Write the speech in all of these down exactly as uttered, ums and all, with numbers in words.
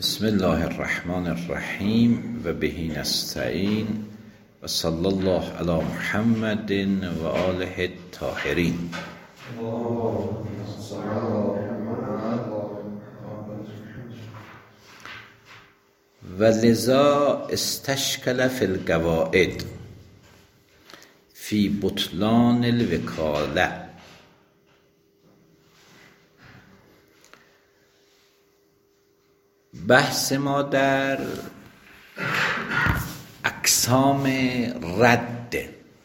بسم الله الرحمن الرحیم و بهی نستعین و صلی الله علی محمد و آله الطاهرین. و لذا استشکل فی القواعد فی بطلان الوکاله. بحث ما در اقسام رد.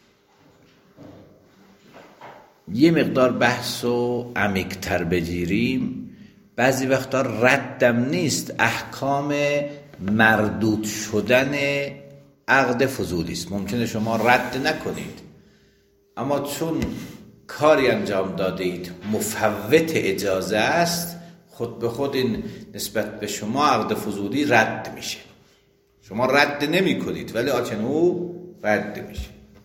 یه مقدار بحث رو عمیق‌تر بگیریم. بعضی وقتا ردم نیست، احکام مردود شدن عقد فضولی است. ممکنه شما رد نکنید، اما چون کاری انجام داده اید مفوت اجازه است، خود به خود این نسبت به شما عقد فضولی رد میشه. شما رد نمی کنید ولی آچن او رد میشه.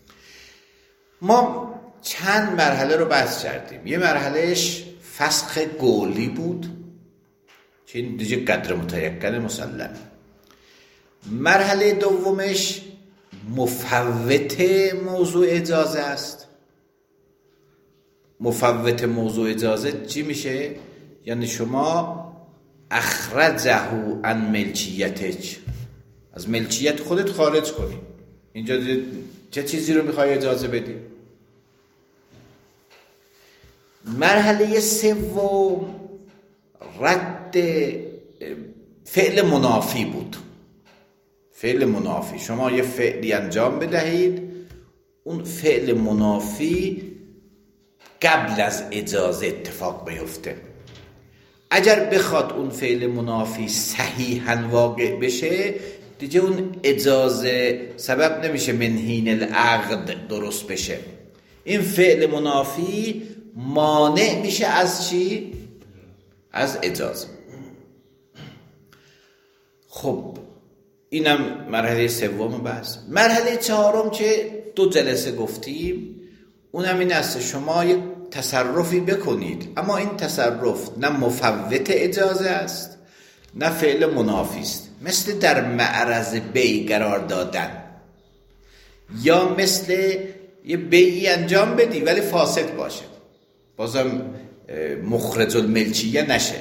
ما چند مرحله رو بحث کردیم. یه مرحلهش فسخ قولی بود که این دیگه قدر متیقن مسلم. مرحله دومش مفوت موضوع اجازه است. مفوت موضوع اجازه چی میشه؟ یعنی شما اخرجه عن ملکیتش، از ملکیت خودت خارج کنی. اینجا چه چیزی رو میخوای اجازه بدی؟ مرحله سوم رد فعل منافی بود. فعل منافی، شما یه فعلی انجام بدهید، اون فعل منافی قبل از اجازه اتفاق بیفته. اگر بخواد اون فعل منافی صحیحاً واقع بشه، دیگه اون اجازه سبب نمیشه من حین العقد درست بشه. این فعل منافی مانع میشه از چی؟ از اجازه. خب اینم مرحله سوم بحث. مرحله چهارم که دو جلسه گفتیم، اونم این است شما یک تصرفی بکنید، اما این تصرف نه مفوت اجازه است نه فعل منافی است. مثل در معرض بیع قرار دادن، یا مثل یه بیعی انجام بدی ولی فاسد باشه، بازم مخرج الملکیه نشه.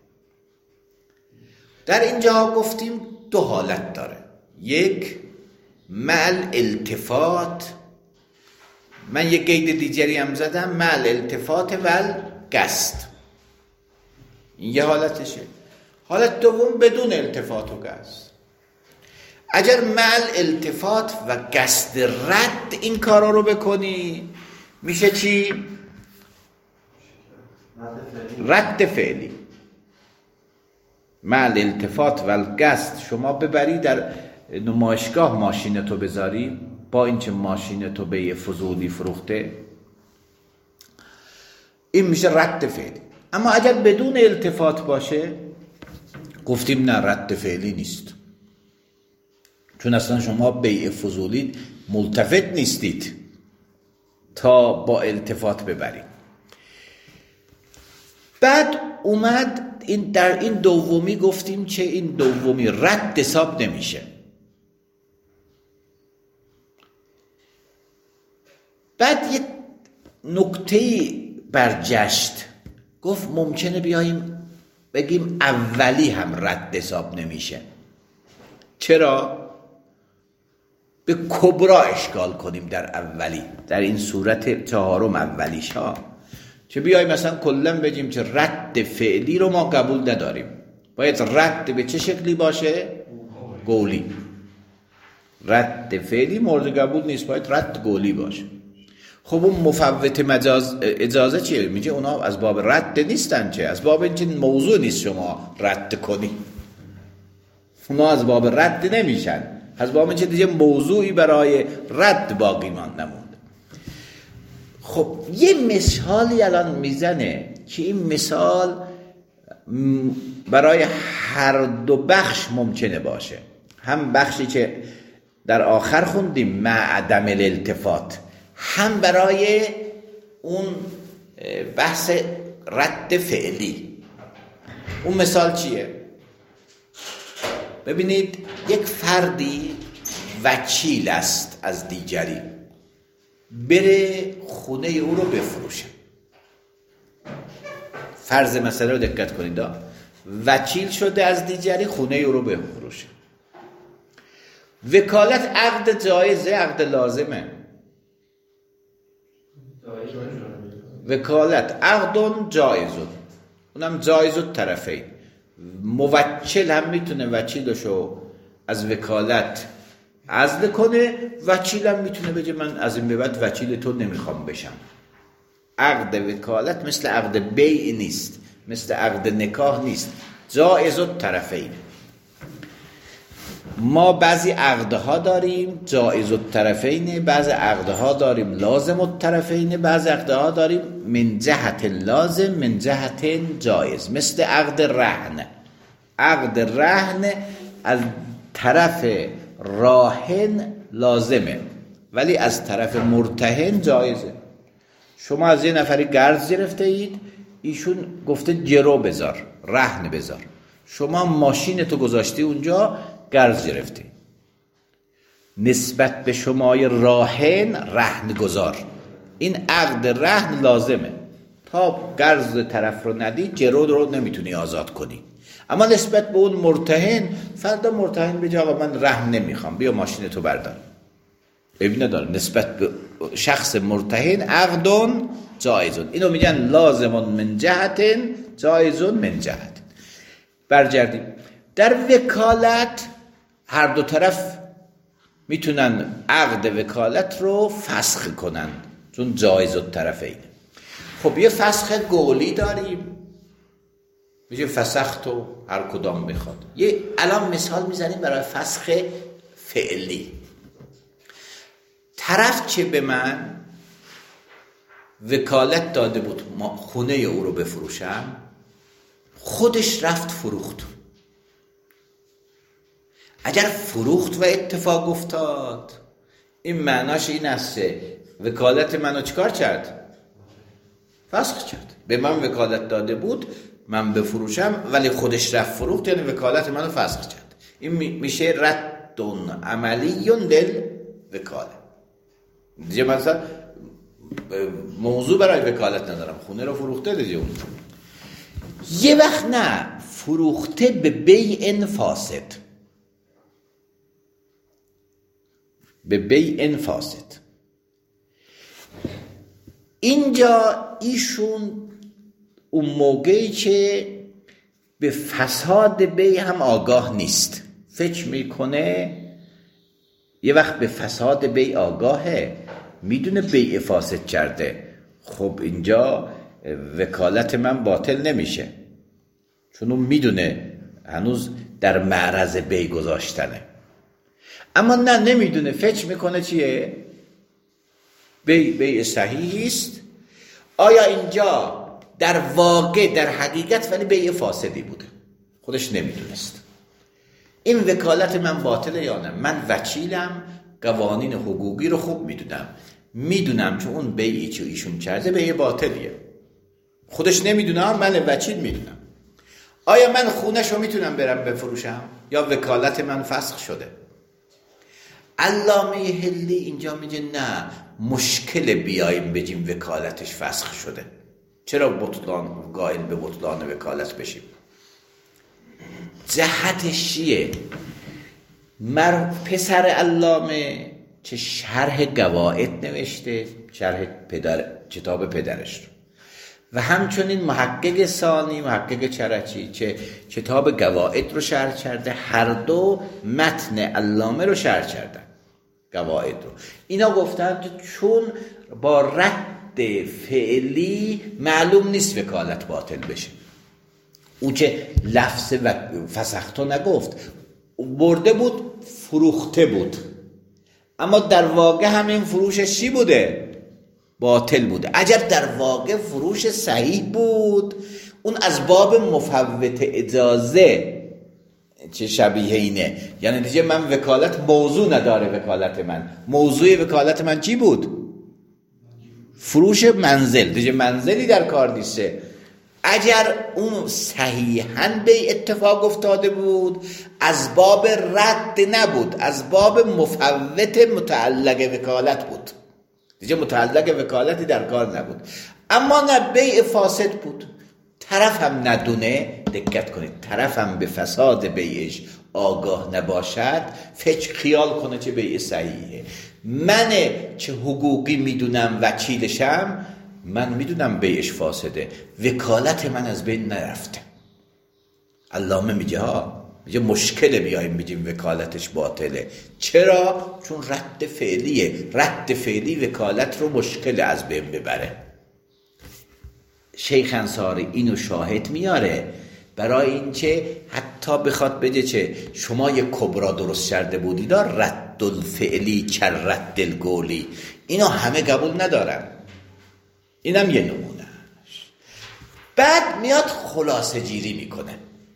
در اینجا گفتیم دو حالت داره. یک مع الالتفات، من یک قید دیگری هم زدم، مع الالتفات و القصد. این یه حالتشه. حالت دوم بدون التفات و قصد. اگر مع الالتفات و قصد رد این کارا رو بکنی، میشه چی؟ رد فعلی. مع الالتفات و القصد، شما ببری در نمایشگاه ماشینتو بذاری، با اینکه ماشینتو به فضولی فروخته، این میشه رد فعلی. اما اگر بدون التفات باشه، گفتیم نه، رد فعلی نیست، چون اصلا شما بیع فضولی ملتفت نیستید تا با التفات ببرید. بعد اومد این در این دومی گفتیم که این دومی رد حساب نمیشه. بعد یه نکته برجشت، گفت ممکنه بیاییم بگیم اولی هم رد حساب نمیشه. چرا؟ به کبرا اشکال کنیم در اولی، در این صورت چهارم اولیش ها، چه بیاییم مثلا کلن بگیم که رد فعلی رو ما قبول نداریم، باید رد به چه شکلی باشه؟ قولی. رد فعلی مورد قبول نیست، باید رد قولی باشه. خب اون مفوت مجاز اجازه چیه؟ میگه اونا از باب رد نیستن، چه از باب اینکه موضوع نیست شما رد کنی. اونا از باب رد نمیشن، از باب اینکه دیگه موضوعی برای رد باقی مان نمونده. خب یه مثالی الان میزنه که این مثال برای هر دو بخش ممکنه باشه. هم بخشی که در آخر خوندیم مع عدم الالتفات، هم برای اون بحث رد فعلی. اون مثال چیه؟ ببینید یک فردی وکیل است از دیگری، بره خونه او رو بفروشه. فرض مسئله رو دقت کنید، وکیل شده از دیگری خونه او رو بفروشه. وکالت عقد جایزه، عقد لازمه. وکالت عقد جایزه، اونم جایز الطرفین. موکل هم میتونه وکیلشو از وکالت عزل کنه، وکیل هم میتونه بگه من از این به بعد وکیل تو نمیخوام بشم. عقد وکالت مثل عقد بیع نیست، مثل عقد نکاح نیست، جایز الطرفین. ما بعضی عقدها داریم جایز الطرفین، بعضی عقدها داریم لازم الطرفین، بعضی عقدها داریم من جهت لازم من جهت جایز. مثل عقد رهن. عقد رهن از طرف راهن لازمه ولی از طرف مرتهن جایزه. شما از یه نفری قرض گرفته اید، ایشون گفته گرو بذار، رهن بذار، شما ماشین تو گذاشتی اونجا قرض گرفتی، نسبت به شمای راهن رهن گذار، این عقد رهن لازمه. تا قرض طرف رو ندی گرو رو نمیتونی آزاد کنی. اما نسبت به اون مرتهن، فردا مرتهن بگه آقا من رهن نمیخوام، بیا ماشین تو بردار، ببین نداره. نسبت به شخص مرتهن عقدون جایزون، اینو میگن لازمون من جهتن جایزون من جهت. برگردیم در وکالت، هر دو طرف میتونن عقد وکالت رو فسخ کنن چون جایز الطرفین. خب یه فسخ قولی داریم، میگه فسختو هر کدام بخواد. یه الان مثال میزنیم برای فسخ فعلی. طرف که به من وکالت داده بود ما خونه او رو بفروشم، خودش رفت فروخت. اگر فروخت و اتفاق افتاد، این معناش این است وکالت منو چیکار کرد؟ فسخ کرد. به من وکالت داده بود من بفروشم ولی خودش رفت فروخت، یعنی وکالت منو فسخ کرد. این میشه ردون عملیون دل وکاله. دیگه مثلا موضوع برای وکالت ندارم، خونه رو فروخته دیگه اون. یه وقت نه، فروخته به بیع فاسد، به بیع فاسد. اینجا ایشون اون موقعی که به فساد بیع هم آگاه نیست، فکر میکنه یه وقت به فساد بیع آگاهه، میدونه بیع فاسد کرده، خب اینجا وکالت من باطل نمیشه چون اون میدونه هنوز در معرض بیع گذاشتنه. اما نه، نمیدونه، فکر میکنه چیه؟ بیع بیع صحیحی است. آیا اینجا در واقع در حقیقت ولی بیع فاسدی بوده، خودش نمیدونست. این وکالت من باطله یا نه؟ من وکیلم، قوانین حقوقی رو خوب میدونم، میدونم که اون بیعی که ایشون کرده بیع باطلیه، خودش نمیدونه، من وکیل میدونم. آیا من خونش رو میتونم برم بفروشم یا وکالت من فسخ شده؟ علامه حلی اینجا میگه نه، مشکل بیاییم بگیم وکالتش فسخ شده. چرا بطلان قائل به بطلان وکالت بشیم؟ جهتش چیه؟ مر پسر علامه که شرح قواعد نوشته، شرح پدر کتاب پدرش رو، و همچنین محقق ثانی، محقق چرچی که کتاب قواعد رو شرح کرده، هر دو متن علامه رو شرح کردن، قواعد رو. اینا گفتند چون با رد فعلی معلوم نیست وکالت باطل بشه. اون که لفظ و فسختو نگفت، برده بود فروخته بود، اما در واقع همین فروشش چی بوده؟ باطل بوده. اگر در واقع فروش صحیح بود، اون از باب مفوت اجازه چه شبیه اینه، یعنی دیگه من وکالت موضوع نداره. وکالت من موضوع وکالت من چی بود؟ فروش منزل. دیگه منزلی در کار نیسته. اگر اون صحیحاً به اتفاق افتاده بود از باب رد نبود، از باب مفوت متعلق وکالت بود، دیگه متعلق وکالتی در کار نبود. اما نه، بیع فاسد بود، طرف هم ندونه، دقت کنید، طرف هم به فساد بیعش آگاه نباشد، فکر خیال کنه چه بیع صحیحه. من چه حقوقی میدونم وکیلشم، من میدونم بیعش فاسده، وکالت من از بین نرفته. علامه میگه ها، میگه مشکل بیاییم بگیم وکالتش باطله. چرا؟ چون رد فعلیه، رد فعلی وکالت رو مشکل از بین ببره. شیخ انصاری اینو شاهد میاره برای اینکه حتی بخواد بگه چه شما یک کبرا درست کرده بودید، رد الفعلی که رد القولی، اینو همه قبول ندارن. اینم یه نمونهش. بعد میاد خلاصه جیری میکنه.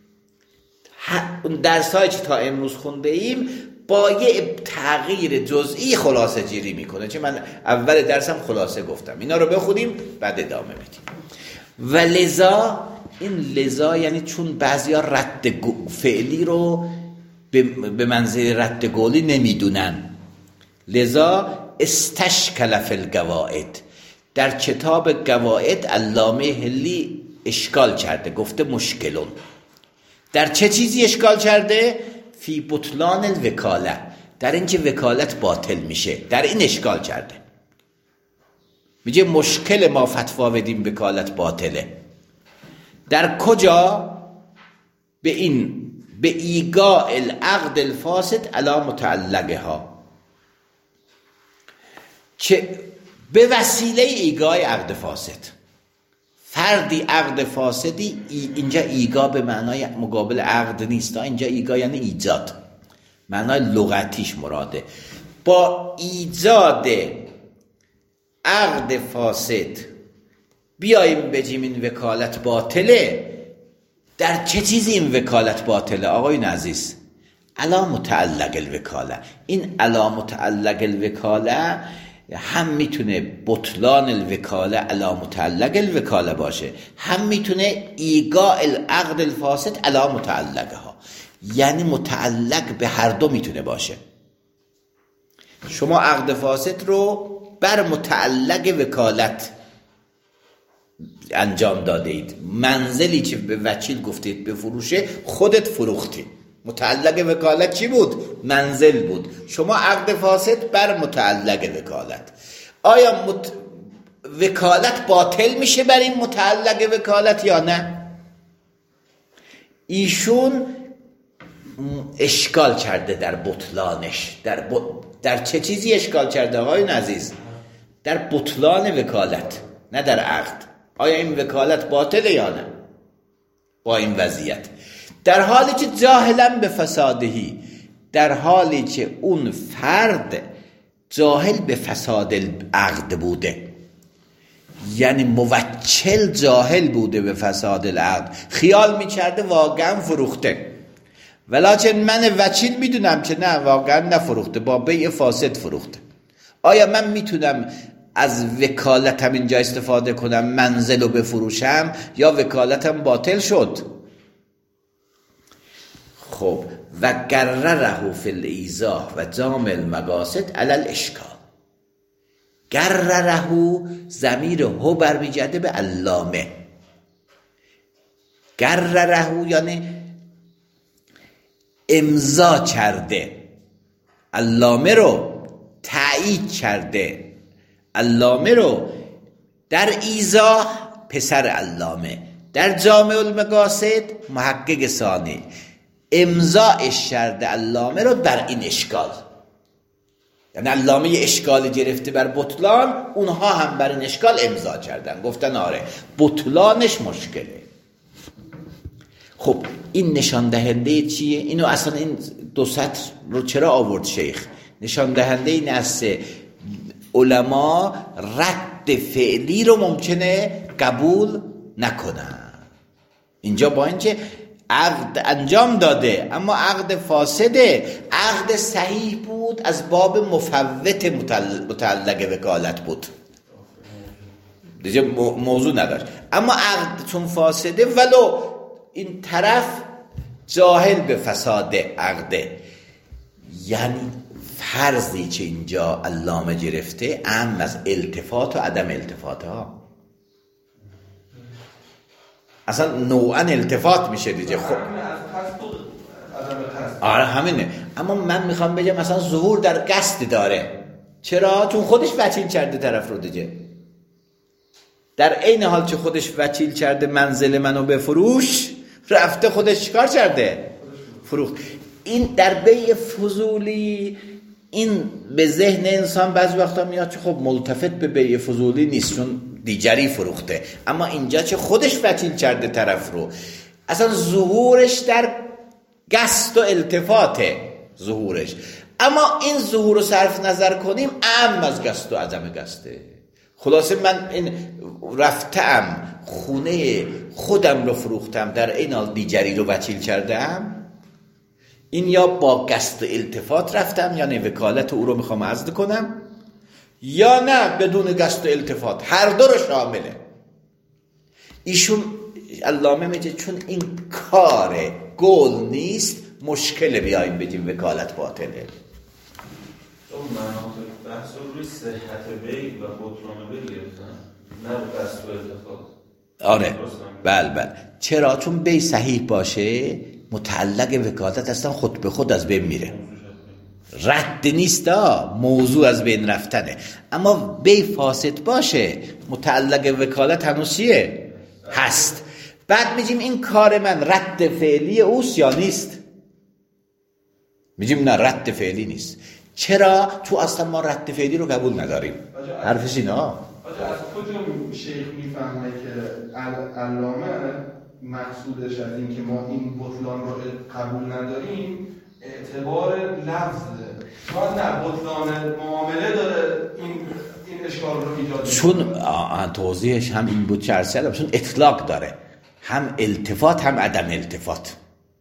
درسایی که تا امروز خونده ایم با یه تغییر جزئی خلاصه جیری میکنه، چه من اول درسم خلاصه گفتم. اینا رو بخونیم بعد ادامه بدیم. و لذا، این لذا یعنی چون بعضیا رد فعلی رو به منزل رد قولی نمیدونن، لذا استشکل فی القواعد، در کتاب قواعد علامه حلی اشکال کرده، گفته مشکلون. در چه چیزی اشکال کرده؟ فی بطلان الوکاله، در اینکه وکالت باطل میشه، در این اشکال کرده. میگه مشکل ما فتوا بدیم وکالت باطله. در کجا؟ به این، به ایقاع العقد الفاسد علی متعلقها، چه به وسیله ایقاع عقد فاسد. فردی عقد فاسدی، اینجا ایقاع به معنای مقابل عقد نیست، اینجا ایقاع یعنی ایجاد، معنای لغتیش مراده. با ایجاد عقد فاسد بیاییم بگیم این وکالت باطله. در چه چیزی این وکالت باطله آقای عزیز؟ علا متعلق الوکاله. این علا متعلق الوکاله هم میتونه بطلان الوکاله علا متعلق الوکاله باشه، هم میتونه ایقاع العقد الفاسد علا متعلقها، یعنی متعلق به هر دو میتونه باشه. شما عقد فاسد رو بر متعلق وکالت انجام داده اید، منزلی که به وکیل گفتید بفروشه خودت فروختی. متعلق وکالت چی بود؟ منزل بود. شما عقد فاسد بر متعلق وکالت. آیا مت... وکالت باطل میشه بر این متعلق وکالت یا نه؟ ایشون اشکال کرده در بطلانش. در, ب... در چه چیزی اشکال کرده آقای عزیز؟ در بطلان وکالت، نه در عقد. آیا این وکالت باطله یا نه با این وضعیت؟ در حالی که جاهلا به فسادهی، در حالی که اون فرد جاهل به فساد العقد بوده، یعنی موکل جاهل بوده به فساد العقد، خیال میکرده واقعا فروخته، ولیکن من وکیل میدونم که نه، واقعا نفروخته، با بیع فاسد فروخته. آیا من میتونم از وکالتم اینجا استفاده کنم، منزل رو بفروشم، یا وکالتم باطل شد؟ خب و گرره فی الایضاح و جامع المقاصد علی الاشکال. گرره ضمیر هو برمیگرده به علامه. گرره یعنی امضا کرده، علامه رو تایید کرده، علامه رو در ایضاح پسر علامه، در جامع المقاصد محقق ثانی، امضاش کرده علامه رو بر این اشکال. یعنی علامه اشکال گرفته بر بطلان، اونها هم بر این اشکال امضا کردن، گفتن آره بطلانش مشکله. خب این نشان دهنده چیه؟ اینو اصلا این دو سطر رو چرا آورد شیخ؟ نشان دهنده این است علما رد فعلی رو ممکنه قبول نکنن. اینجا با اینکه عقد انجام داده اما عقد فاسده، عقد صحیح بود از باب مفوت متعلق وکالت بود. دیگه موضوع نداشت. اما عقد چون فاسده ولو این طرف جاهل به فساد عقده، یعنی فرضی که اینجا علامه گرفته عام از التفات و عدم التفات ها، اصلا نوعا التفات میشه دیگه. خب آره همینه. اما من میخوام بگم مثلا ظهور در قصد داره. چرا؟ چون خودش وکیل کرده طرف رو دیگه. در عین حال که خودش وکیل کرده منزل منو بفروش، رفته خودش چیکار کرده؟ فروخت. این در بیع فضولی این به ذهن انسان بعضی وقتا میاد که خب ملتفت به بیع فضولی نیست چون دیگری فروخته، اما اینجا که خودش وکیل کرده طرف رو، اصلا ظهورش در قصد و التفاته ظهورش. اما این ظهور رو صرف نظر کنیم اعم از قصد و عدم قصده. خلاصه من این رفتم خونه خودم رو فروختم، در این حال دیگری رو وکیل کردم، این یا با قصد التفات رفتم یعنی وکالت او رو میخوام عزد کنم، یا نه بدون قصد التفات، هر دو رو شامله. ایشون علامه میگه چون این کار گل نیست مشکل بیاییم بگیم وکالت باطله. اون مناطق بحث رو روی صحت بیع و بطلان بیع گرفتن، نه قصد و التفات. آره بله بله. چرا؟ چون بیع صحیح باشه متعلق وکالت اصلا خود به خود از بین میره، رد نیست ها، موضوع از بین رفتنه. اما بیع فاسد باشه متعلق وکالت هنوز چیه؟ هست. بعد میگیم این کار من رد فعلی اوست یا نیست؟ میگیم نه رد فعلی نیست. چرا؟ تو اصلا ما رد فعلی رو قبول نداریم. حرفش اینه ها. از کجا شیخ میفهمه که علامه مقصودش از این که ما این بطلان رو قبول نداریم اعتبار لفظه، ما نه بطلان معامله داره این این اشکال رو ایجاد می‌کنه؟ چون توضیحش هم این بود چرسل، چون اطلاق داره، هم التفات هم عدم التفات.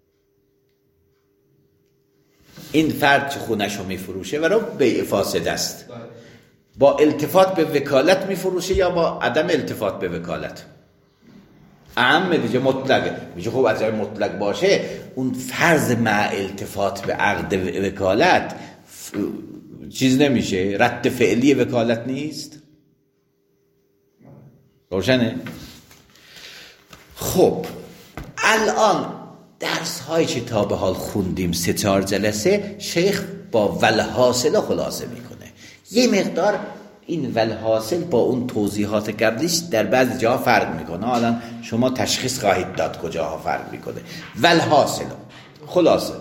این فرد که خونش رو میفروشه و بیع فاسد است، با التفات به وکالت میفروشه یا با عدم التفات به وکالت؟ اعم دیگه مطلقه. میگه خب از مطلق باشه اون فرض مع التفات به عقد وکالت چیز نمیشه، رد فعلی وکالت نیست. روشنه؟ خب الان درس هایی که تا به حال خوندیم سه چهار جلسه، شیخ با ولحاصل خلاصه میکنه. یه مقدار این ولحاصل با اون توضیحات قبلیش در بعضی جاها فرق میکنه. حالا شما تشخیص خواهید داد کجاها فرق میکنه. ولحاصل خلاصه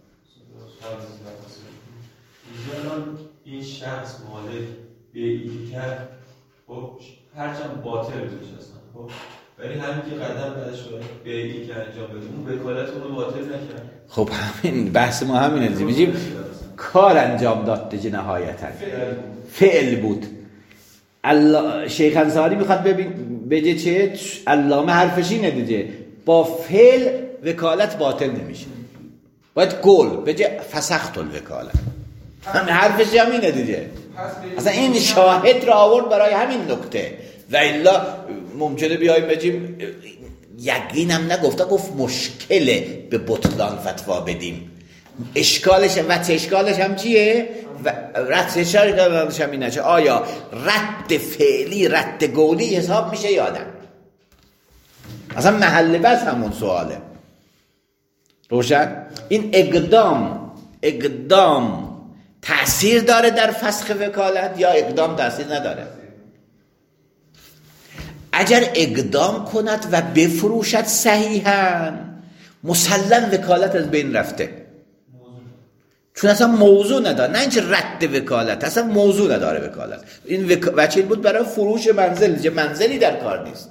این شخص مالک بیعی کرد، خب هرچند باطل بودش اصلا، خب ولی همین که قدم بعدش باید بیعی که انجام بده اون وکالت اون باطل نکرد. خب همین بحث ما همینه دیگه. میگیم کار انجام داد دیگه، نهایتا فعل بود. الله شیخ انصاری میخواد ببین بگه چه علامه حرفش اینه دیگه، با فعل وکالت باطل نمیشه، باید قول بگه فسخت الوکالت. هم حرفش همینه دیگه. اصلا این شاهد را آورد برای همین نکته. و الا ممکنه بیاییم بگیم یقینم نگفته، گفت مشکله به بطلان فتوا بدیم. اشکالش و اشکالش هم چیه؟ و رد اشکالش هم اینه چه آیا رد فعلی رد قولی حساب میشه یا نه؟ اصلا محل بس همون سواله. روشن؟ این اقدام اقدام تأثیر داره در فسخ وکالت یا اقدام تأثیر نداره؟ اگر اقدام کند و بفروشد صحیحاً مسلم وکالت از بین رفته، چون اصلا موضوع نداره. نه اینکه رد وکالت، اصلا موضوع نداره وکالت. این وک... وکیل بود برای فروش منزل، چه منزلی در کار نیست.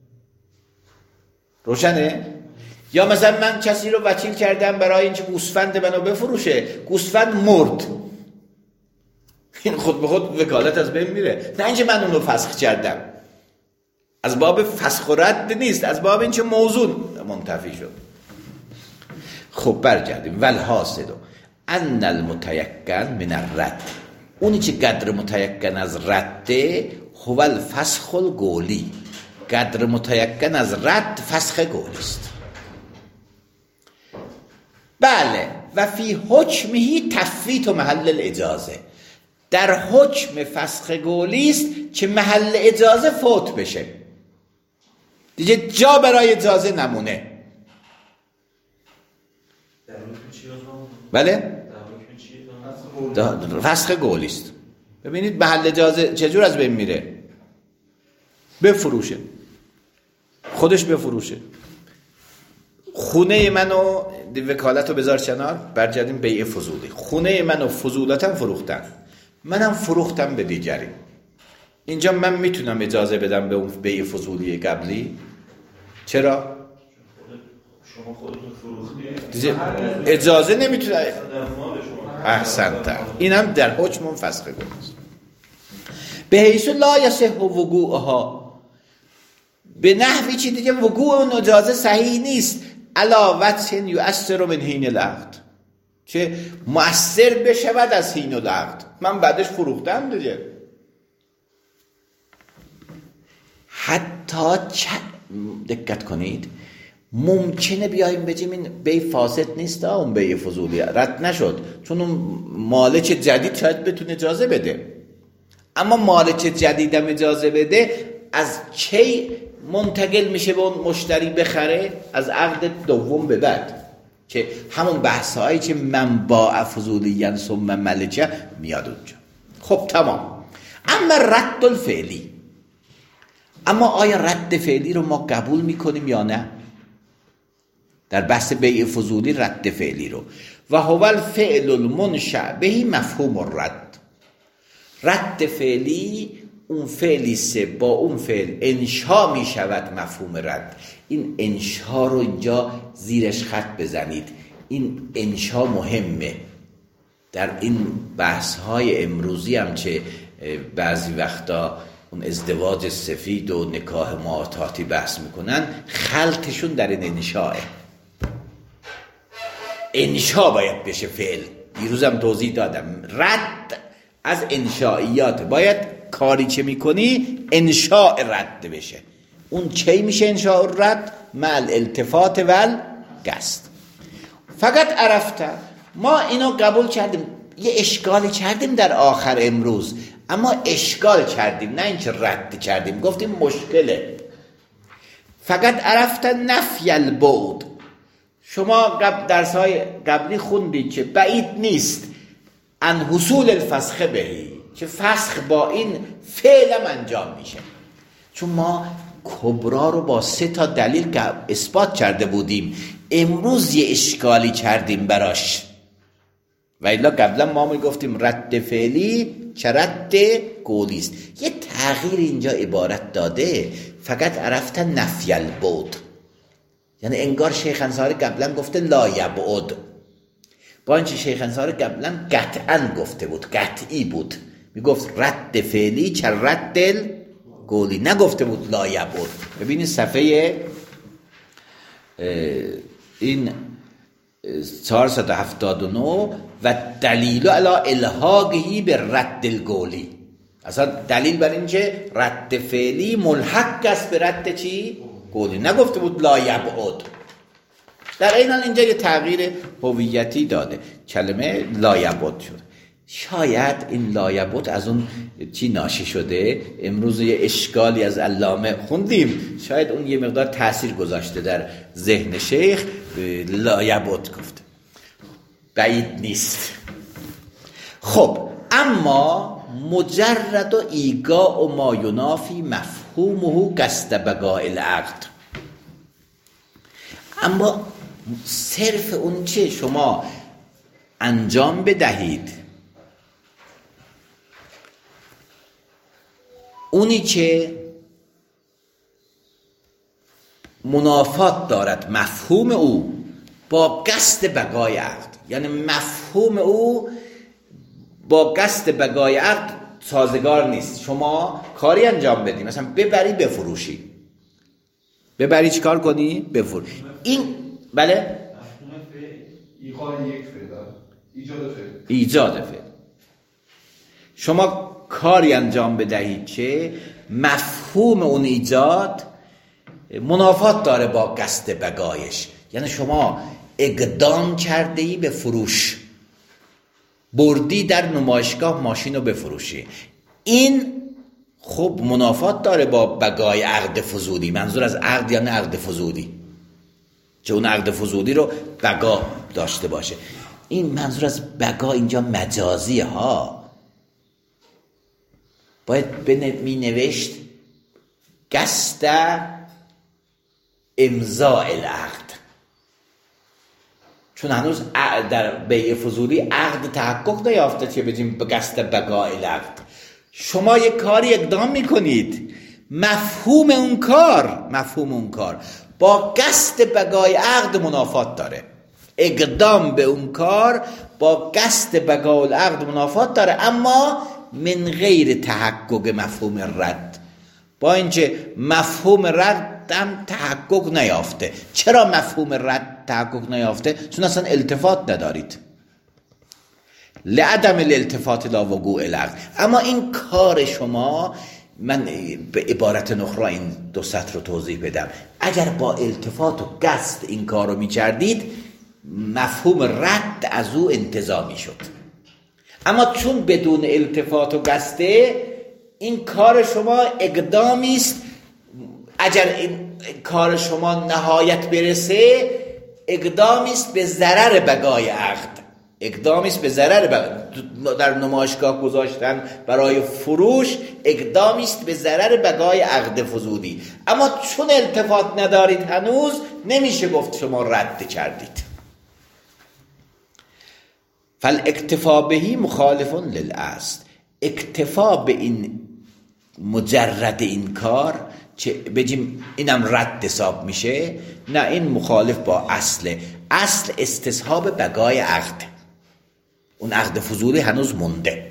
روشنه؟ یا مثلا من کسی رو وکیل کردم برای اینکه گوسفند منو بفروشه، گوسفند مرد، این خود به خود وکالت از بین میره. نه اینکه من اون رو فسخ کردم، از باب فسخ و رد نیست، از باب اینکه موضوع منتفی شد. خب برگردیم. والحاصل ان المتيقن من الرد، اونی که قدر متيقن از رده هو الفسخ القولی، قدر متیقن از رد فسخ قولی است. بله و فی حکمه تفویت محل الاجازه، در حکم فسخ قولی است که محل اجازه فوت بشه، دیگه جا برای اجازه نمونه. بله فسخ قولی است. ببینید محل اجازه چجور از بین میره؟ بفروشه، خودش بفروشه. خونه منو وکالت رو بذار کنار، برگردیم بیع فضولی. خونه منو فضولاتم فروختن، منم فروختم به دیگری. اینجا من میتونم اجازه بدم به اون بیع فضولی قبلی. چرا؟ شما خودتون فروختید، اجازه نمیتونه. احسنت. اینم در حکم فسخ قولی است. به حیث لا یصح وقوعها، به نحوی چی دیگه وقوع اون اجازه صحیح نیست. علا وجه یؤثر من حین العقد، که مؤثر بشود از حین العقد. من بعدش فروختم دیگه. حتی چ... دقت کنید، ممکنه بیایم بگیم این بی فاسد نیست، اون بی فضولی رد نشد، چون اون مالک جدید شاید بتونه اجازه بده. اما مالک جدیدم اجازه بده، از چی منتقل میشه به اون مشتری بخره؟ از عقد دوم به بعد، که همون بحثایی که من با فضولیان ثم ملکه میاد اونجا. خب تمام. اما رد الفعلی، اما آیا رد فعلی رو ما قبول میکنیم یا نه؟ در بحث بیع فضولی رد فعلی رو، و هو الفعل المنشأ به مفهوم الرد، رد فعلی اون فعلی سه با اون فعل انشا می شود مفهوم رد. این انشا رو اینجا زیرش خط بزنید، این انشا مهمه. در این بحث های امروزی هم که بعضی وقتا اون ازدواج سفید و نکاح معاطاتی بحث میکنن، خلطشون در این انشاه. انشا باید بشه فعل. دیروزم توضیح دادم، رد از انشائیات، باید کاری چه میکنی انشاء رد بشه. اون چی میشه انشاء رد؟ مع الالتفات والقصد. فقط عرفته، ما اینو قبول کردیم، یه اشکالی کردیم در آخر امروز، اما اشکال کردیم نه اینکه رد کردیم، گفتیم مشکله. فقط عرفته نفی البعد. شما قبل درس‌های قبلی خوندید که بعید نیست ان حصول الفسخ بهی، که فسخ با این فعلم انجام میشه. چون ما کبرا رو با سه تا دلیل اثبات کرده بودیم، امروز یه اشکالی کردیم براش. و الا قبلا ما میگفتیم رد فعلی چه رد قولی است. یه تغییر اینجا عبارت داده، فقط عرفت نفی البعد، یعنی انگار شیخ انصاری قبلا گفته لا یبعد، با اینکه شیخ انصاری قبلا قطعا گفته بود، قطعی بود، میگفت رد فعلی چه رد قولی، نگفته بود لا یبعد. ببینید صفحه این چهارصد و هفتاد و نه و دلیل علی الحاقی به رد القولی، اصلا دلیل بر این که رد فعلی ملحق است به رد چی؟ قولی. نگفته بود لا یبعد. در این حال اینجا یه تغییر هویتی داده، کلمه لا یبعد شد. شاید این لا یبعد از اون چی ناشی شده، امروز یه اشکالی از علامه خوندیم، شاید اون یه مقدار تأثیر گذاشته در ذهن شیخ، لا یبعد گفته، بعید نیست. خب اما مجرد و ایگاء و ما ینافی مفهومه قصد بقاء العقد، اما صرف اون چه شما انجام بدهید، اونی که منافات دارد مفهوم او با قصد بقای عقد، یعنی مفهوم او با قصد بقای عقد سازگار نیست. شما کاری انجام بدی، مثلا ببری بفروشی، ببری چی کار کنی؟ بفروشی. این بله ایقای یک فعل، ایجاد فعل، ایجاد فعل. شما کاری انجام بدهید چه مفهوم اون ایجاد منافات داره با قصد بقایش. یعنی شما اقدام کرده ای به فروش، بردی در نمایشگاه ماشین رو بفروشی، این خب منافات داره با بقای عقد فضولی. منظور از عقد یعنی عقد فضولی، چه اون عقد فضولی رو بقا داشته باشه. این منظور از بقا اینجا مجازیه ها. باید می نوشت قصد امضاء العقد، چون هنوز در بیع فضولی عقد تحقق نیافته که بگیم به قصد بقاء العقد. شما یک کاری اقدام میکنید، مفهوم اون کار مفهوم اون کار با قصد بقای عقد منافات داره. اقدام به اون کار با قصد بقای العقد منافات داره، اما من غیر تحقق مفهوم رد. با اینکه مفهوم رد هم تحقق نیافته. چرا مفهوم رد تحقق نیافته؟ چون اصلا التفات ندارید، لعدم الالتفات لا وقوع العقد. اما این کار شما، من به عبارت نخرا این دو سطر رو توضیح بدم، اگر با التفات و قصد این کار رو می کردید مفهوم رد از او انتزاع می شد. اما چون بدون التفات و قصده، این کار شما اقدامی است، اگر این کار شما نهایت برسه اقدامی است به ضرر بقای عقد، اقدامی است به ضرر بقای، در نمایشگاه گذاشتن برای فروش اقدامی است به ضرر بقای عقد فضولی. اما چون التفات ندارید هنوز، نمیشه گفت شما رد کردید. فالاکتفا بهی مخالف للاصل. اکتفا به این مجرد این کار چه بگیم اینم رد حساب میشه؟ نه، این مخالف با اصله. اصل استصحاب بقای عقد، اون عقد فضولی هنوز مونده.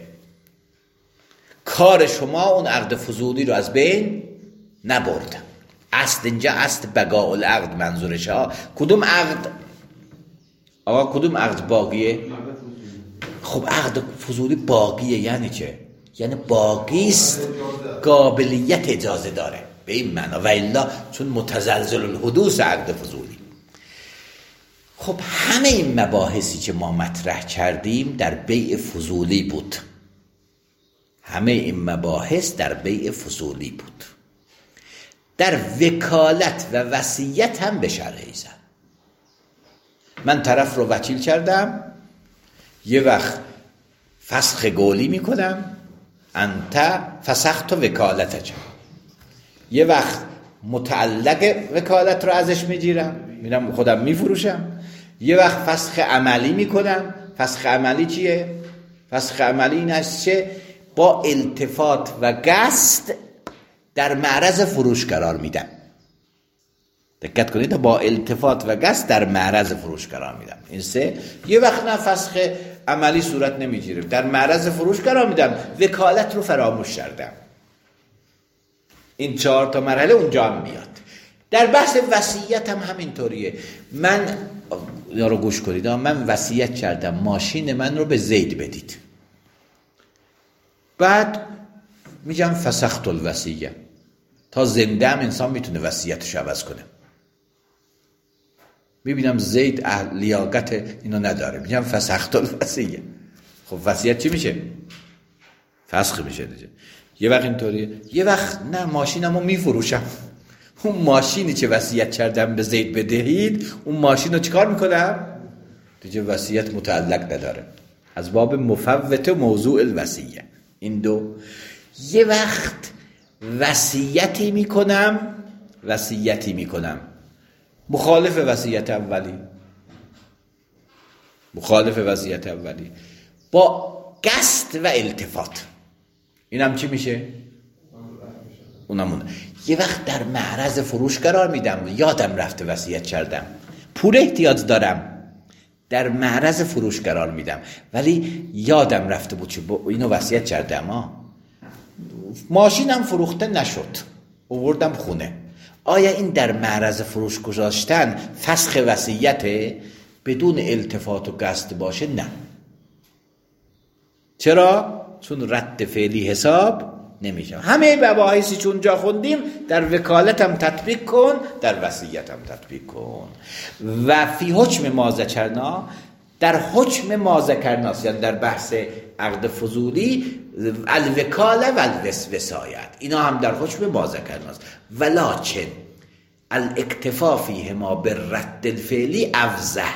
کار شما اون عقد فضولی رو از بین نبرد. اصل اینجا اصل بقاء العقد منظورشه ها. کدوم عقد؟ آقا کدوم عقد باقیه؟ خب عقد فضولی باقیه یعنی چه؟ یعنی باقی است، قابلیت اجازه داره به این معنا، و الا چون متزلزل الحدوث عقد فضولی. خب همه این مباحثی که ما مطرح کردیم در بیع فضولی بود، همه این مباحث در بیع فضولی بود. در وکالت و وصیت هم به شرعی زد. من طرف رو وکیل کردم، یه وقت فسخ قولی میکنم، انت فسخت وکالتک، یه وقت متعلق وکالت رو ازش میگیرم، میرم خودم میفروشم، یه وقت فسخ عملی میکنم. فسخ عملی چیه؟ فسخ عملی این است که با التفات و قصد در معرض فروش قرار میدم. دقت کنید، با التفات و قصد در معرض فروش قرار میدم. این سه. یه وقت نه، فسخ عملی صورت نمیگیره، در معرض فروش قرار میدم، وکالت رو فراموش کردم. این چهار تا مرحله اونجا هم میاد. در بحث وصیت هم همینطوریه. من یا رو گوش کنید، من وصیت کردم ماشین من رو به زید بدید، بعد میگم فسخت الوصیه. تا زنده هم انسان میتونه وصیتش عوض کنه. میبینم زید اهل لیاقت اینو نداره، میگم فسخت الوصیه. خب وصیت چی میشه؟ فسخ میشه دیگه. یه وقت اینطوریه، یه وقت نه، ماشینمو میفروشم. اون ماشینی که وصیت کردم به زید بدهید، اون ماشین رو چیکار میکنم؟ دیگه وصیت متعلق نداره، از باب مفوت موضوع الوصیه. این دو. یه وقت وصیتی میکنم وصیتی میکنم مخالف وصیت اولی، مخالف وصیت اولی با قصد و التفات. اینم چی میشه؟ اونمون. یه وقت در معرض فروش قرار میدم، یادم رفته وصیت کردم، پول احتیاج دارم، در معرض فروش قرار میدم، ولی یادم رفته بود که اینو وصیت کردم. ها ماشینم فروخته نشد، آوردم خونه. آیا این در معرض فروش گذاشتن فسخ وصیت بدون التفات و قصد باشه؟ نه. چرا؟ چون رد فعلی حساب نمیشه. همه مباحثی چون جا خوندیم در وکالتم تطبیق کن، در وصیتم تطبیق کن. و فی حکم ما ذکرنا، در حکم ما ذکرنا، یعنی در بحث عقد فضولی، الوکاله و الوصایت، اینا هم در حکم ما ذکرناست. ولکن الاکتفا فیهما بالرد الفعلی افضح.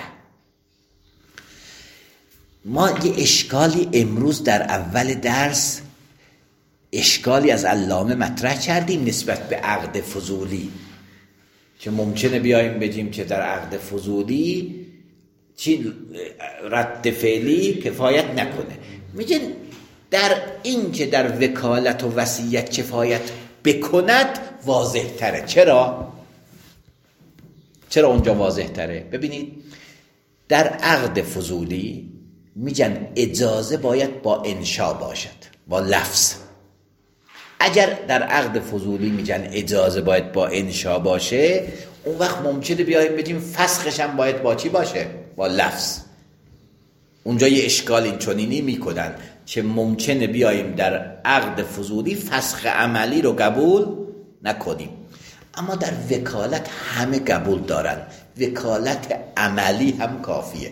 ما یه اشکالی امروز در اول درس اشکالی از علامه مطرح کردیم نسبت به عقد فضولی، که ممکنه بیایم بگیم که در عقد فضولی چی رد فعلی کفایت نکنه. میگن در این که در وکالت و وصیت کفایت بکند واضح تره. چرا؟ چرا اونجا واضح تره؟ ببینید در عقد فضولی میگن اجازه باید با انشا باشد، با لفظ. اگر در عقد فضولی میگن اجازه باید با انشا باشه، اون وقت ممکنه بیاییم بگیم فسخش هم باید با چی باشه؟ با لفظ. اونجا یه اشکال این چنینی میکنن که ممکنه بیاییم در عقد فضولی فسخ عملی رو قبول نکنیم، اما در وکالت همه قبول دارن، وکالت عملی هم کافیه.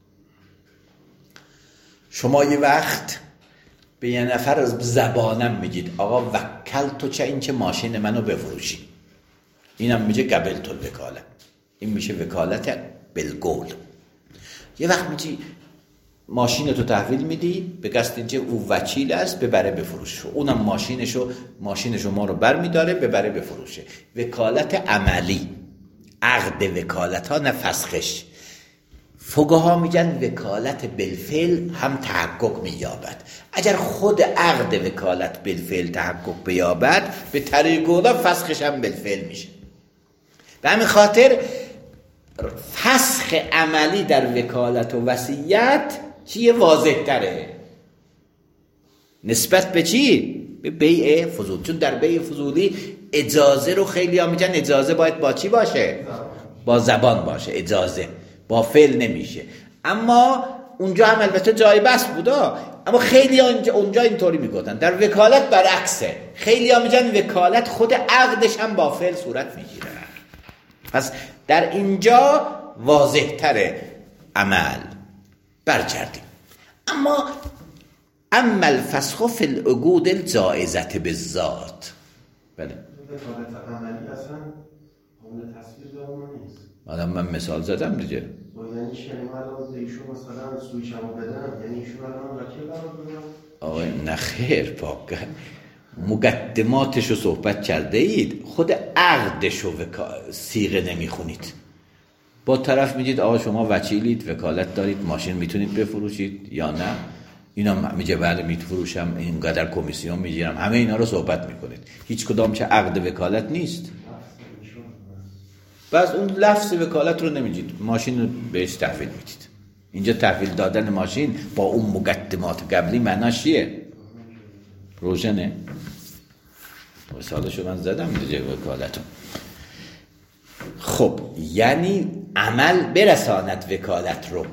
شما یه وقت به یه نفر از زبانم میگید آقا وکل تو چه این که ماشین منو بفروشی، اینم میگه قبلت الوکاله، این میشه وکالت بالقول. یه وقت میگی ماشین تو تحویل میدی به قصد اینکه او وکیل است ببره بفروشه، اونم ماشینشو ماشین شما رو بر میداره ببره بفروشه. وکالت عملی، عقد وکالت ها، نه فسخش. فقها میگن وکالت بالفعل هم تحقق مییابد. اگر خود عقد وکالت بالفعل تحقق بیابد، به طریق اولا فسخش هم بالفعل میشه. به همین خاطر فسخ عملی در وکالت و وصیت چیه؟ واضح تره نسبت به چی؟ به بیع فضول. چون در بیع فضولی اجازه رو خیلی ها میگن اجازه باید با چی باشه؟ با زبان باشه. اجازه با فعل نمیشه. اما اونجا هم البته جای بس بودا، اما خیلی ها اونجا اینطوری میگفتن. در وکالت برعکسه، خیلی ها میگن وکالت خود عقدش هم با فعل صورت میگیره. پس در اینجا واضح تره عمل. برگردیم. اما اما الفسخ فی العقود الجائزة بالذات. بله. وکالت عملی اصلا قابل تصویر دارم نیست. آدم من مثال زدم دیگه. یعنی چه الان به ایشون مثلا سویچمو بدم، یعنی ایشون الان وکیل قرار بدم؟ آقای نخیر پاک مقدماتشو صحبت کرده اید، خود عقدشو صیغه نمیخونید. با طرف میگید آقا شما وکیلید، وکالت دارید، ماشین میتونید بفروشید یا نه؟ اینا میگه بله میفروشم، اینقدر کمیسیون میگیرم، همه اینا رو صحبت میکنید. هیچ کدام چه عقد وکالت نیست. بس اون لفظ وکالت رو نمیگید، ماشین رو بهش تحویل میدید. اینجا تحویل دادن ماشین با اون مقدمات قبلی معناش چیه؟ روشنه؟ مثالشو من زدم دیگه وکالتون. خب یعنی عمل برساند وکالت رو،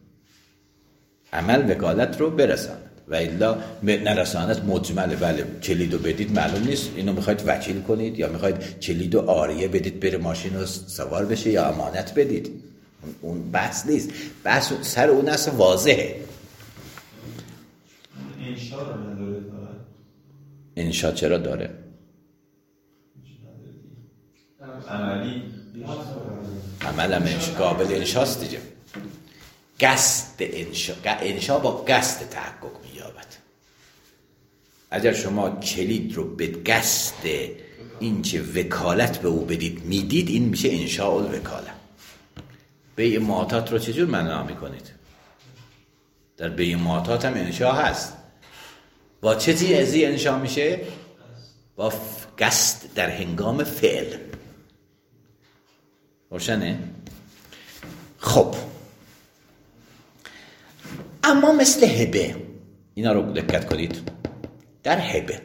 عمل وکالت رو برساند و الا نرساند مجمله. بله کلیدو بدید معلوم نیست اینو میخواید وکیل کنید یا میخواید کلیدو آریه بدید بره ماشین رو سوار بشه یا امانت بدید، اون بحث نیست. بحث سر اون اصلا واضحه. انشا رو نداره داره. انشا چرا داره؟ عملی عمل هم انشا قابل انشاست دیگه. قصد انشا، انشا با قصد تحقق می‌یابد. اگر شما کلید رو به قصد این که وکالت به او بدید میدید، این میشه انشاء الوکاله. بیع معاطات رو چجور معنا میکنید؟ در بیع معاطات هم انشاء هست. با چه چیزی انشاء میشه؟ با قصد در هنگام فعل. روشنه؟ خب اما مثل هبه، اینا رو دقت کنید. در هبه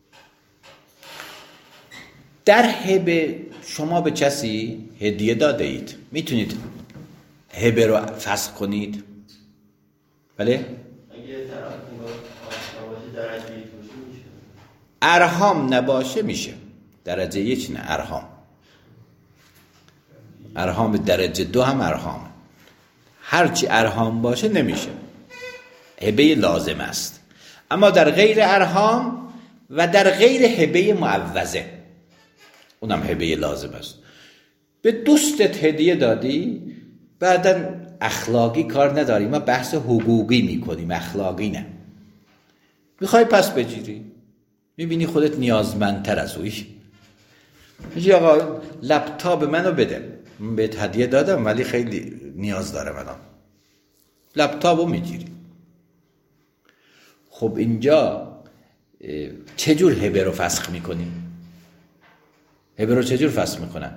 در هبه شما به کسی هدیه داده اید، میتونید هبه رو فسخ کنید. بله؟ اگه طرف نگاه آشنا باشه درجه یک باشه میشه. ارحام نباشه میشه. درجه یک نه، ارحام. ارحام درجه دو هم ارحام. هرچی ارحام باشه نمیشه. هبه لازم است. اما در غیر ارحام و در غیر هبه معوضه، اونم هبه لازم است. به دوستت هدیه دادی، بعدن اخلاقی کار نداریم، ما بحث حقوقی میکنیم، اخلاقی نه. میخوای پس بگیری، میبینی خودت نیازمندتر از اوی، میگی آقا لپتاپ منو بده، من بهت هدیه دادم ولی خیلی نیاز دارم الان، لپتاپو میگیری. خب اینجا چجور هبه رو فسخ میکنی؟ هبه رو چجور فسخ میکنن؟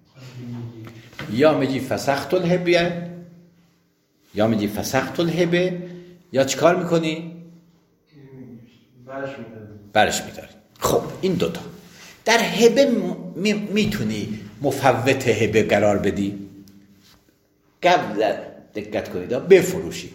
یا میگی فسخت الهبه، یا میگی فسخت الهبه، یا چیکار میکنی؟ برش میداری. برش میداری. خب این دوتا در هبه می میتونی مفوت هبه قرار بدی، قبل دقت کنید بفروشی.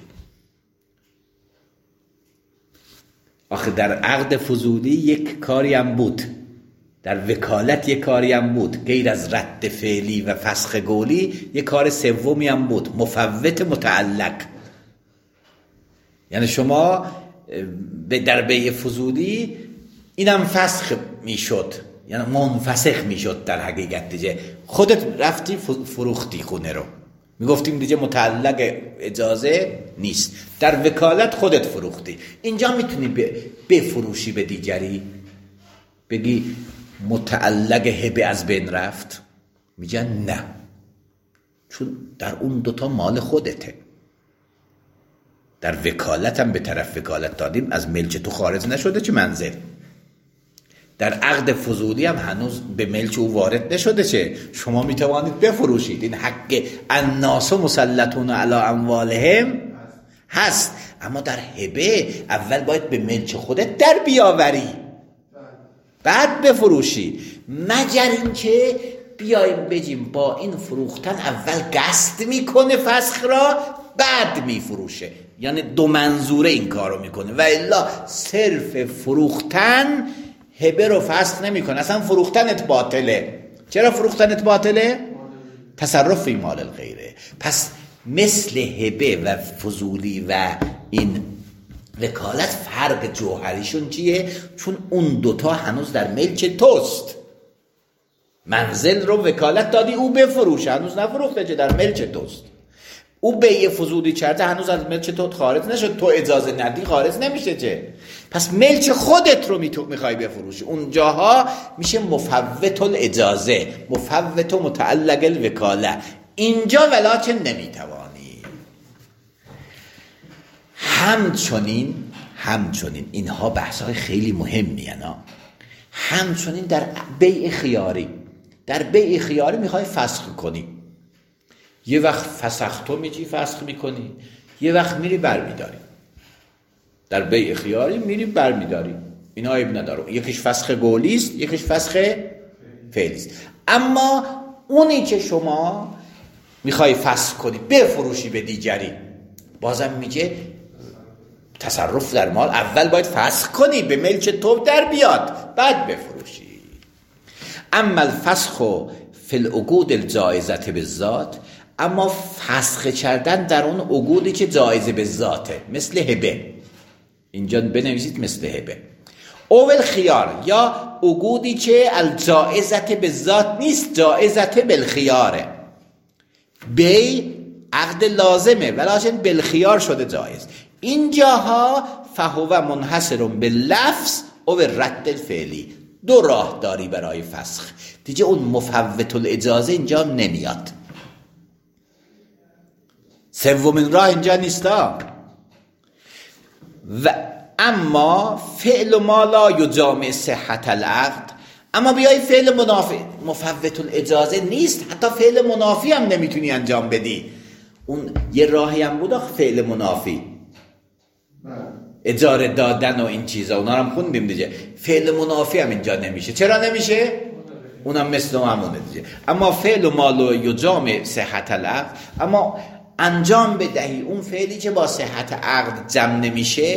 آخه در عقد فضولی یک کاری هم بود، در وکالت یک کاری هم بود، غیر از رد فعلی و فسخ قولی یک کار سومی هم بود، مفوت متعلق. یعنی شما در بیع فضولی اینم فسخ میشد، یعنی منفسخ میشد در حقیقت. دیگه خودت رفتی فروختی خونه رو، میگفتیم دیگه متعلق اجازه نیست، در وکالت خودت فروختی. اینجا میتونی بفروشی به دیگری، بگی متعلق هبه از بین رفت، میگن نه، چون در اون دوتا مال خودته. در وکالت هم به طرف وکالت دادیم، از ملک تو خارج نشده چه منزل. در عقد فضولی هم هنوز به ملک او وارد نشده چه شما میتوانید بفروشید. این حق الناس مسلطون علی اموالهم هست، اما در هبه اول باید به ملک خودت در بیاوری بعد بفروشی. مگر اینکه بیایم بگیم با این فروختن اول قصد میکنه فسخ را بعد میفروشه، یعنی دو منظوره این کارو میکنه، و الا صرف فروختن هبه رو فسخ نمیکنه. اصلا فروختنت باطله. چرا فروختنت باطله؟ تصرف فی مال الغیره. پس مثل هبه و فضولی و این وکالت فرق جوهریشون چیه؟ چون اون دوتا هنوز در ملک توست. منزل رو وکالت دادی او بفروشه، هنوز نفروخته چه در ملک توست. او بیع فضولی کرده، هنوز از ملک تو خارج نشد، تو اجازه ندی خارج نمیشه چه. پس ملک خودت رو میخوای بفروشی، اونجاها میشه مفوت الاجازه، مفوت متعلق الوکاله. اینجا ولکن نمیتوانی. همچنین همچنین اینها بحث‌های خیلی مهمی هستند. همچنین در بیع خیاری، در بیع خیاری میخوای فسخ کنی، یه وقت فسختو میگی فسخ میکنی، یه وقت میری بر میداری. در بیع خیاری میری بر میداری، اینا عیب نداره. یکیش فسخ قولی است، یکیش فسخ فعلی است. اما اونی که شما میخوای فسخ کنی بفروشی به دیگری، بازم میگه تصرف در مال اول باید فسخ کنی، به ملک تو در بیاد بعد بفروشی. اما الفسخ فی العقود الجائزه بالذات، اما فسخ کردن در اون عقودی که جایزه به ذاته، مثل هبه، اینجا بنویسید مثل هبه. اول خیار، یا عقودی که الجائزه به ذات نیست، جائزه بالخیاره. بی عقد لازمه ولکن بالخیار شده جایز. اینجاها فهو منحصر باللفظ او رد الفعلی. دو راه داری برای فسخ دیگه، اون مفوت الاجازه اینجا نمیاد، سومین راه اینجا نیستا. و اما فعل ما لا یجامع صحت العقد، اما بیای فعل منافی، مفوت الاجازه نیست، حتی فعل منافی هم نمیتونی انجام بدی. اون یه راهی هم بود فعل منافی، اجاره دادن و این چیزا، اونا هم خوندیم دیگه. فعل منافی هم اینجا نمیشه. چرا نمیشه؟ اونم مثل همونه دیگه. اما فعل مالو یجامع صحت العقد، اما انجام بدهی اون فعلی که با صحت عقد جمع نمیشه،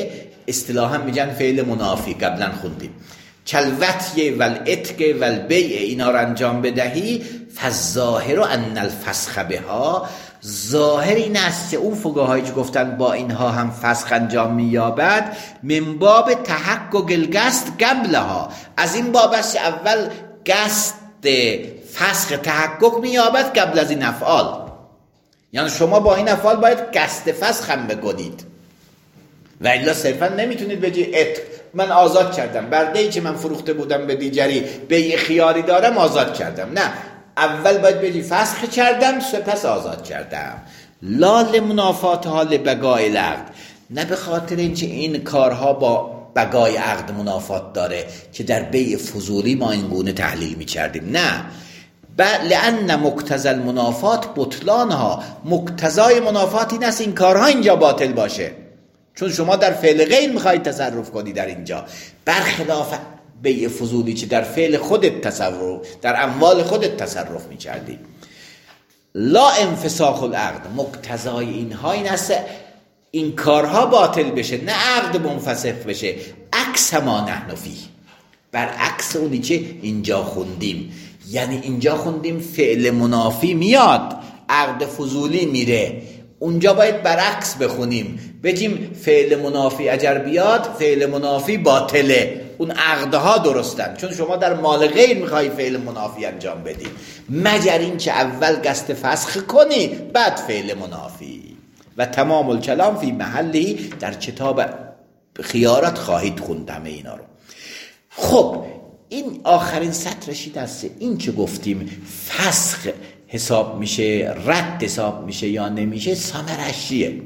اصطلاحا میگن فعل منافی، قبلا خوندیم. کلوتی و الاتق و البیع اینا رو انجام بدهی، فالظاهر ان الفسخ بها، ظاهر این است که اون فقهایی که گفتن با اینها هم فسخ انجام مییابد، من باب تحقق القصد قبلها، از این باب است اول قصد فسخ تحقق مییابد قبل از این افعال. یعنی شما با این افعال باید قصد فسخ هم بکنید و الا صرفا نمیتونید بگید ات من آزاد کردم، برده‌ای که من فروخته بودم به دیگری به خیاری دارم آزاد کردم. نه، اول باید بگی فسخ کردم سپس آزاد کردم. لال منافات حال بقای العقد، نه به خاطر اینکه این کارها با بقای عقد منافات داره که در بیع فضولی ما این گونه تحلیل می‌کردیم، نه، بل لأن مقتضى المنافات بطلانها، مقتضای منافات این است این کارها اینجا باطل باشه، چون شما در فعل غیر میخواید تصرف کنی در اینجا، برخلاف بیع فضولی که در فعل خودت تصرف، در اموال خودت تصرف میکردی. لا انفساخ العقد، مقتضای اینها این است این کارها باطل بشه، نه عقد منفسخ بشه. عکس ما نحن فیه، برعکس اونی که اینجا خوندیم. یعنی اینجا خوندیم فعل منافی میاد، عقد فضولی میره، اونجا باید برعکس بخونیم، بگیم فعل منافی اگر بیاد فعل منافی باطله، اون عقدها درستن، چون شما در مال غیر میخوای فعل منافی انجام بدی، مگر این که اول قصد فسخ کنی بعد فعل منافی. و تمام الکلام فی محلی، در کتاب خیارات خواهید خوند همه اینا رو. خب این آخرین سطرشی دسته، این که گفتیم فسخ حساب میشه، رد حساب میشه یا نمیشه، ثمرش چیه؟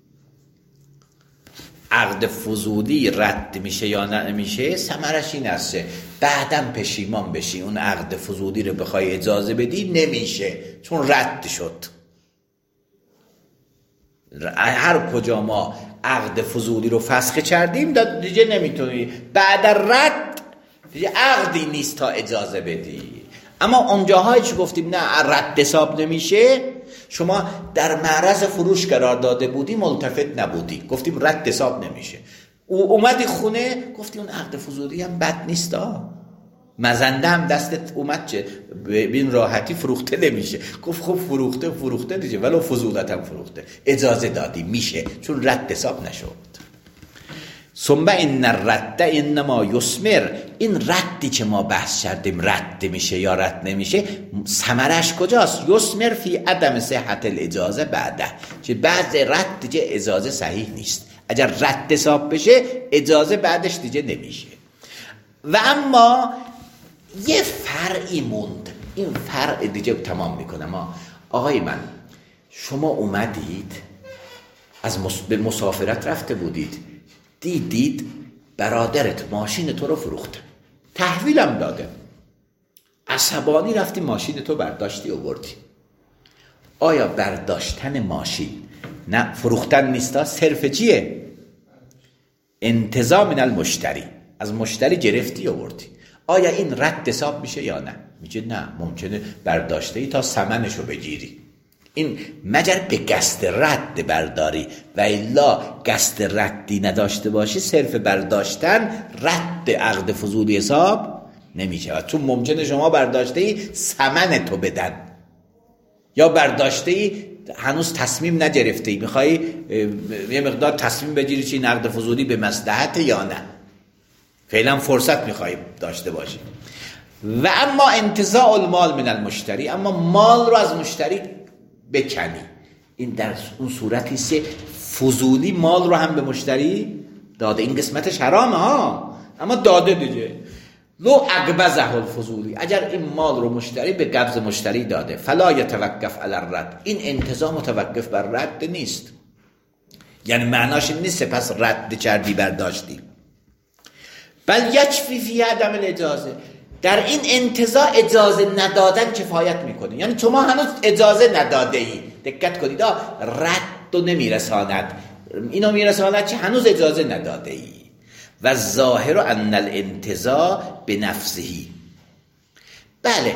عقد فضولی رد میشه یا نمیشه، ثمرش این است بعدم پشیمان بشی اون عقد فضولی رو بخوای اجازه بدی نمیشه، چون رد شد. هر کجا ما عقد فضولی رو فسخ کردیم دیگه نمیتونی بعد رد دیگه عقدی نیست تا اجازه بدی. اما اونجاهایی که گفتیم نه رد حساب نمیشه، شما در معرض فروش قرار داده بودی ملتفت نبودی، گفتیم رد حساب نمیشه، او اومدی خونه گفتی اون عقد فضولی هم بد نیست ها، مزنده هم دستت اومد چه ببین راحتی فروخته نمیشه، گفت خب فروخته فروخته دیگه ولو فضولت هم فروخته، اجازه دادی میشه چون رد حساب نشد. ثم ان الرد انما یثمر، این ردی که ما بحث کردیم رد میشه یا رد نمیشه، ثمرش کجاست؟ یثمر فی عدم صحت الاجازه بعده، که بعد رد دیگه اجازه صحیح نیست، اگر رد حساب بشه اجازه بعدش دیگه نمیشه. و اما یه فرعی موند، این فرع دیگه تمام میکنم. آقای من شما اومدید از مس... به مسافرت رفته بودید، دیدید برادرت ماشین تو رو فروخته، تحویلم داده، عصبانی رفتی ماشین تو برداشتی آوردی. آیا برداشتن ماشین نه فروختن نیستا، صرف چیه؟ انتزاع من المشتری، از مشتری گرفتی آوردی، آیا این رد حساب میشه یا نه؟ میگه نه، ممکنه برداشته ای تا ثمنشو بگیری، این مگر به قصد رد برداری و الا قصد ردی نداشته باشی صرف برداشتن رد عقد فضولی حساب نمیشه، چون ممکنه شما برداشته ای ثمن تو بدن یا برداشته ای هنوز تصمیم نگرفته ای، میخوای یه مقدار تصمیم بگیری چی نقد فضولی به مصلحت یا نه، فعلا فرصت میخوای داشته باشی. و اما انتزاع المال من المشتری، اما مال رو از مشتری بکنی، این در اون صورتی است فضولی مال رو هم به مشتری داده، این قسمتش حرامه ها، اما داده دیگه. لو اقبضه الفضولی، اگر این مال رو مشتری به قبض مشتری داده، فلا یتوقف علی الرد، این انتزاع متوقف بر رد نیست، یعنی معناش این نیست پس رد کردی برداشتی، بل یکفی فی عدم الاجازه، در این انتزاع اجازه ندادن کفایت میکنه، یعنی تو ما هنوز اجازه نداده ای، دقت کنید رد و نمیرساند، اینو میرساند که هنوز اجازه نداده ای. و ظاهر ان الانتزاع بنفسه، بله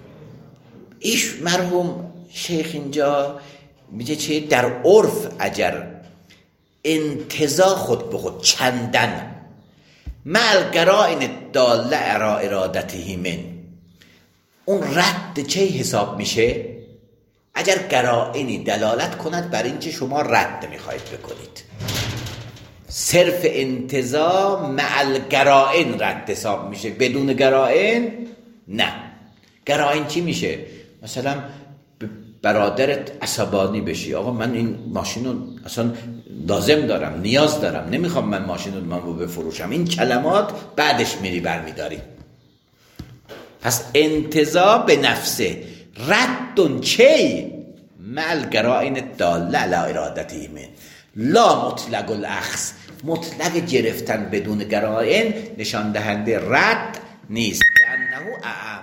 ایش مرحوم شیخ اینجا میگه چه در عرف اگر انتزاع خود به خود چندن مع القرائن الداله علی ارادته من، اون رد چه حساب میشه؟ اگر قرائنی دلالت کند بر اینکه شما رد میخواید بکنید. صرف انتزاع مع القرائن رد حساب میشه، بدون قرائن نه. قرائن چی میشه؟ مثلا برادرت عصبانی بشی، آقا من این ماشین رو اصلا لازم دارم، نیاز دارم، نمیخوام من ماشین رو من رو بفروشم، این کلمات بعدش میری برمیداری. پس انتزاع به نفسه رد چی؟ مع القرائن الداله علی ارادته من، لا مطلق الاخذ، مطلق گرفتن بدون قرائن نشان دهنده رد نیست. لانه اعم.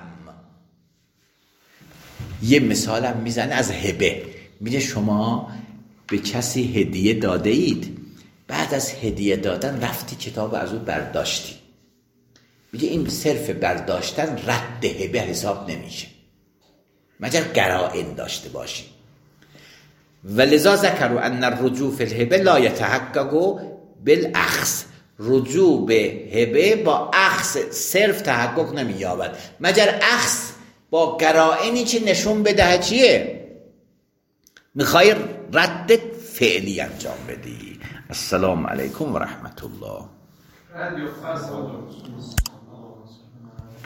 یه مثالم میزنه از هبه، میگه شما به کسی هدیه داده اید، بعد از هدیه دادن رفتی کتاب از او برداشتی، میگه این صرف برداشتن رد هبه حساب نمیشه مگر قرائن داشته باشی. ولذا ذکروا ان الرجوع فی الهبه لا یتحقق بالاخذ، رجوع به هبه با اخذ صرف تحقق نمییابد مگر اخذ با قرائنی که نشون بده چیه میخوای رد فعلی انجام بدی. السلام علیکم و رحمت الله.